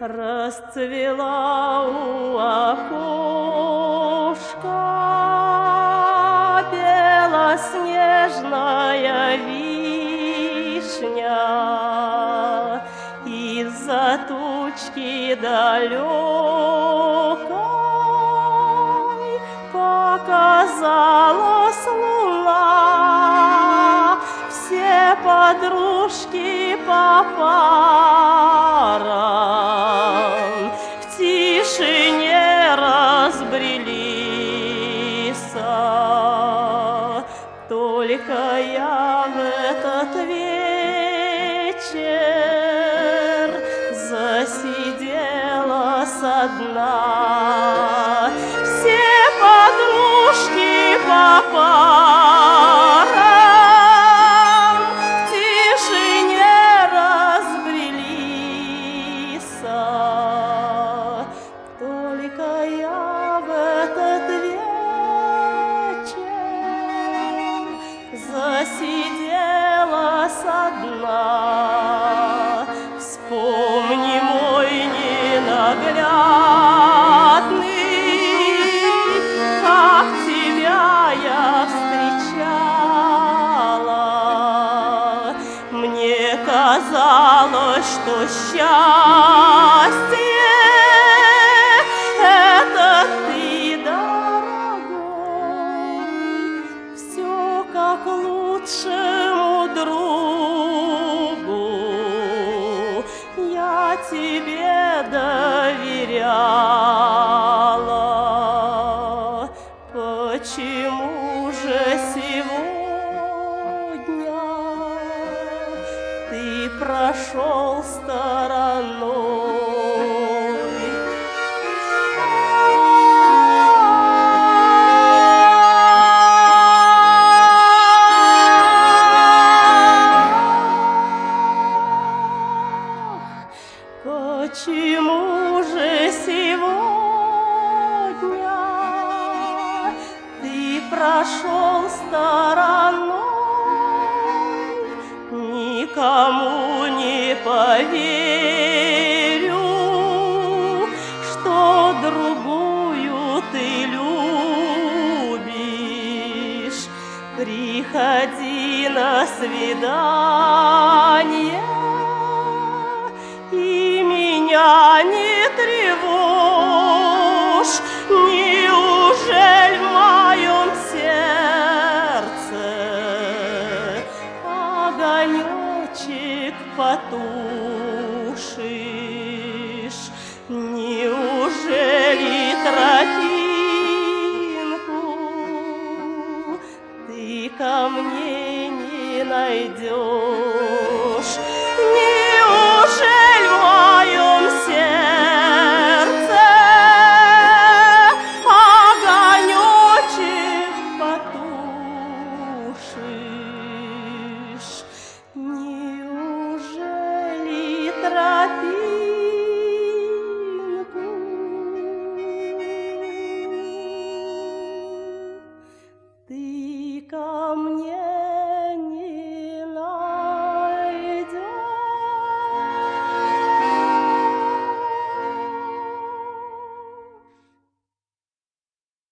Расцвела у окошка белоснежная вишня, из-за тучки далекой показалась луна. Все подружки по парам в тишине разбрелись. Только я в этот вечер засиделась одна. Все подружки по парам в тишине разбрелись. Только я в этот вечер засиделась одна. Вспомни мой ненаглядный, как тебя я встречала. Мне казалось, что счастье — это ты, дорогой, все как лучшему другу я тебе доверяла. Почему же сегодня ты прошел стороной? Почему же сегодня ты прошел стороной? Никому не поверю, что другую ты любишь. Приходи на свидание и меня не тревожь. Неужели в моем сердце огонечек потушишь? Неужели тропинку ты ко мне не найдешь? Неужели в моем сердце огонечек потушишь? Неужели тропинку ты ко